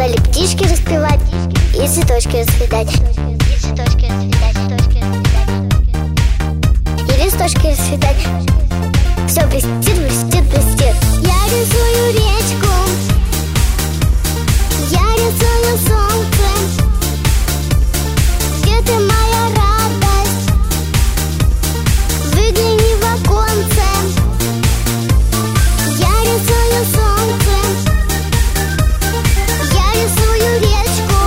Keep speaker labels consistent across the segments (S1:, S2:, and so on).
S1: Стали птички распевать и цветочки расцветать. И листочки расцветать. Все блестит, блестит, блестит. Я рисую речку, я рисую солнце. Где ты, моя радость? Выгляни в оконце. Я рисую солнце, я рисую речку,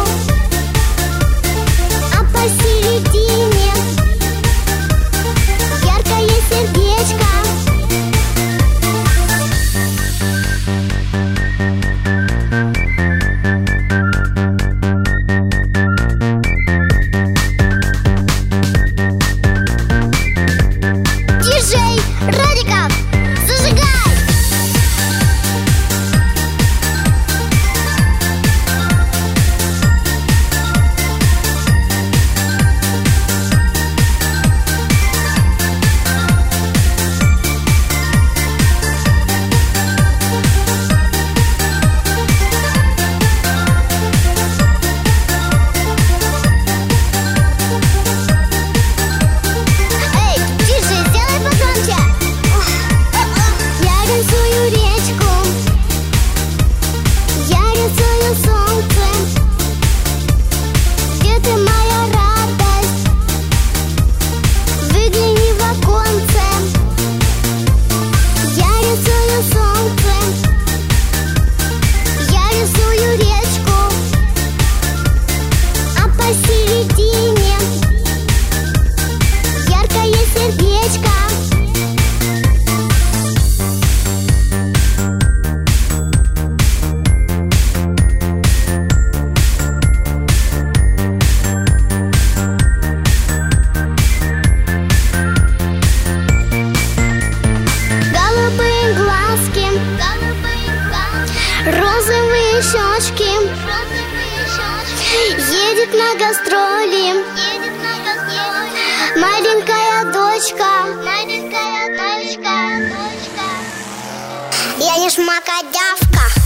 S1: а посередине яркое сердечко. Диджей Радиков, зажигай! Посередине яркое сердечко. Голубые глазки, розовые щечки. Едет на гастроли маленькая дочка. Я не шмакодявка.